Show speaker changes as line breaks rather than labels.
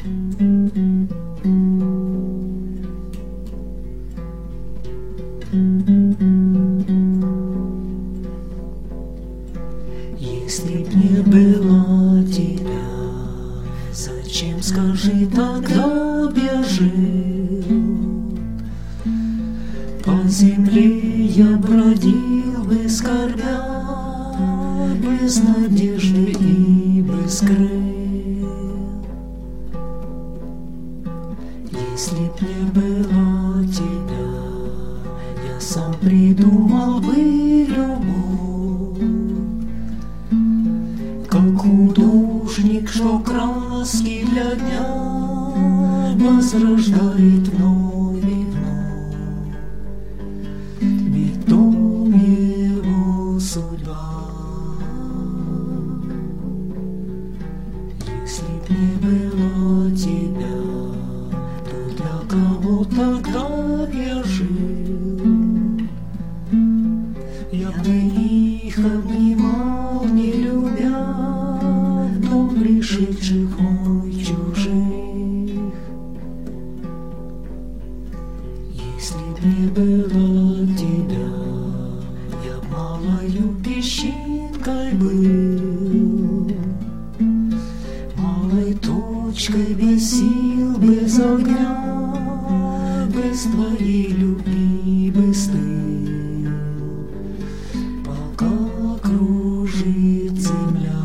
Если б не было тебя, зачем, скажи, тогда б я жил? По земле я бродил бы, скорбя, без надежды и без крыл. Если б не было тебя, я сам придумал бы любовь, как художник, что краски для дня возрождает вновь и вновь. Ведь в том его судьба. Если б не было тебя, то для кого тогда б я жил? Я бы их обнимал, не любя, в дом пришедших мой чужих. Если б не было тебя, я б малою песчинкой был, малой точкой без сил, без огня, без твоей любви, без стыл, пока кружит земля.